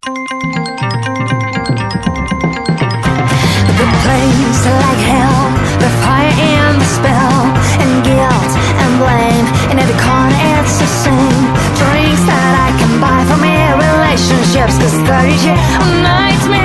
The place like hell, the fire and the spell, and guilt and blame. In every corner it's the same. Drinks that I can buy from here, relationships, cause 30 years nightmare.